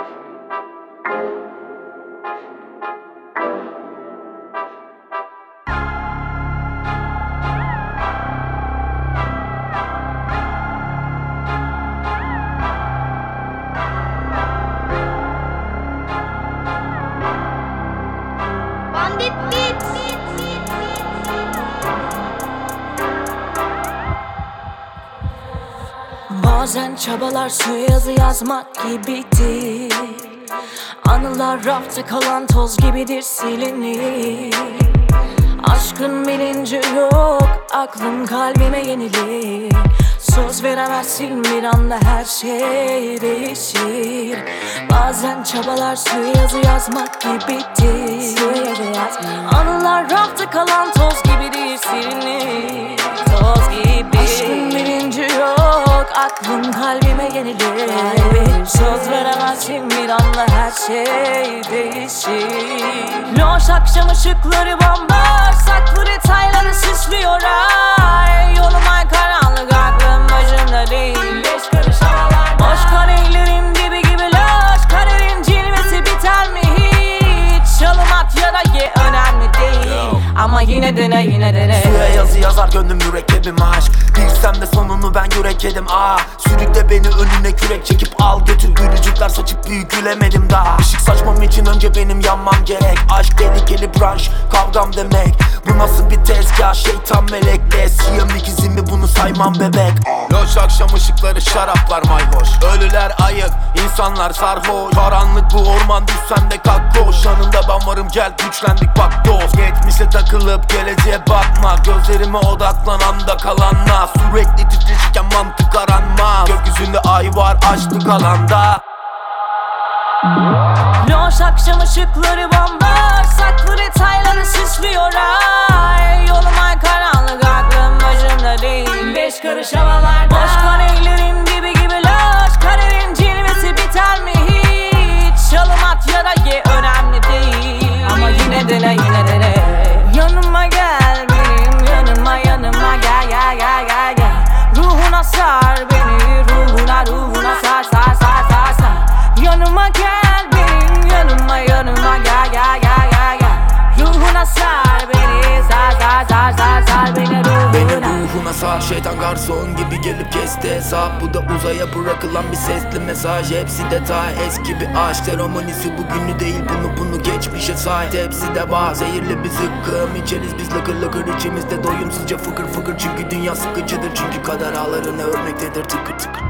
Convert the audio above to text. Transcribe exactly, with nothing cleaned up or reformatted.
Bandit Beats. Bazen çabalar su yazı yazmak gibidir. Anılar rafta kalan toz gibidir silinir. Aşkın bilinci yok, aklım kalbime yenilir. Söz veremezsin bir anda her şey değişir. Bazen çabalar su yazı yazmak gibidir. Anılar rafta kalan toz gibidir silinir. Toz gibi. Aşkın bilinci yok, aklım kalbime yenilir. Söz veremezsin bir anda her şey değişir. Loş akşam ışıkları bomboş, saklı detayları süslüyor ay. Yolum ay karanlık, aklım başımda değil. Beş karış havalarda boş karelerin dibi gibi loş. Karerin cilvesi biter mi hiç? Çalım at ya da ye, önemli değil. Ama yine dene yine dene. Suya yazı yazar gönlüm mürekkebim aşk. Bilsem de sonunu ben yürek yedim ah. Sürükle beni önüne kürek çekip al götür. Gülücükler saçıp büyük gülemedim daha. Işık saçmam için önce benim yanmam gerek. Aşk tehlikeli branş, kavgam demek. Bu nasıl bir tezgah, şeytan melekle. Siyam ikizimi bunu saymam bebek. Loş akşam ışıkları, şaraplar mayhoş. Ölüler ayık, insanlar sarhoş. Karanlık bu orman, düşsen de kalk koş. Yanında ben varım, gel güçlendik bak dost. Geçmişe takılıp geleceğe bakma. Gözlerime odaklan, anda kalanla. Sürekli titreşirken mantık aranmaz. Gökyüzünde ay var, açlık alanda. Loş akşam ışıkları bomboş, saklı detayları süslüyor ay. Yolum ay karanlık, aklım başımda değil. Beş karış havalarda boş karelerin dibi gibi loş. Karerin cilvesi biter mi hiç? Çalım at ya da ye, önemli değil. Ama yine dene yine dene. Yanıma gel benim yanıma yanıma gel gel gel gel gel. Ruhuna sar beni, ruhuna ruhuna sar sar sar sar sar. Yanıma gel benim yanıma yanıma gel gel gel gel gel. Ruhuna sar beni, sar sar sar sar sar beni ruhuna. Beni ruhuna sar, şeytan garson gibi gelip kesti hesap. Bu da uzaya bırakılan bir sesli mesaj. Hepsi detay, eski bir aşk seremonisi. Bugünü değil bunu bunu geçmişe say. Hepsi de var, zehirli bir zıkkım. İçeriz biz lıkır lıkır içimizde doyumsuzca fıkır fıkır. Çünkü dünya sıkıcıdır, çünkü kader ağlarına örnektedir tıkır tıkır.